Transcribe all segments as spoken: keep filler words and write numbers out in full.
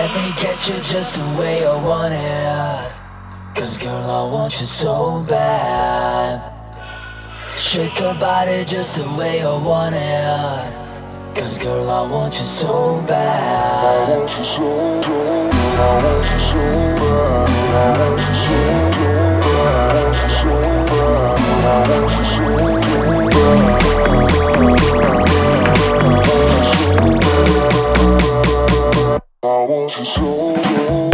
Let me get you just the way I want it. Cause girl, I want you so bad. Shake your body just the way I want it. Cause girl, I want you so bad. I want you so, so, I want you so bad. I want you so, so bad. I want you so bad. I want you so bad. I want you so bad.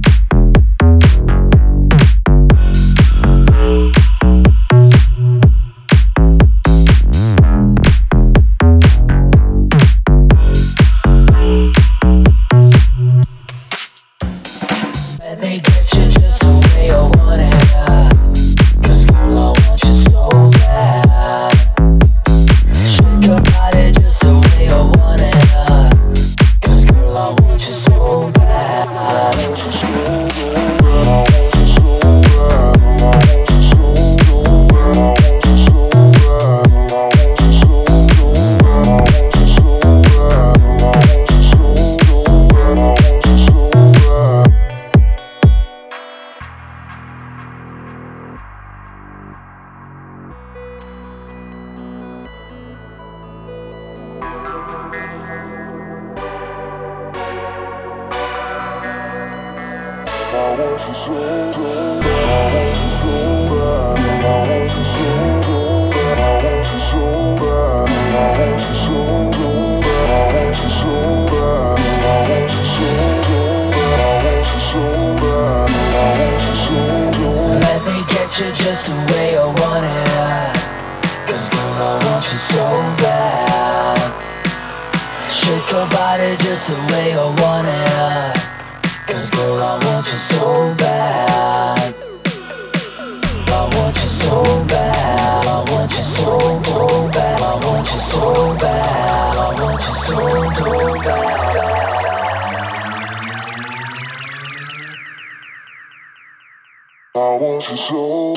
Let me get you just the way I want it. Cause girl, I want you so bad. Shake your body just the way I want it. Cause girl, I want you so bad. I want you so bad. I want you so bad. I want you so bad. I want you so bad. I want you so bad. I want you so bad. I want you so bad. I want you so bad. I want you so bad. I want you so bad. I want you so bad. I want you so bad. I want you so bad. I want you so bad. I want you so bad. I want you so bad. I want you so bad. Let me get you just the way I want it. Cause girl, I want you so bad. Shake your body just the way I want it. Cause girl, I want you so bad. I want you so bad. I want you so, so bad. I want you so bad. I want you so, so bad. I want you so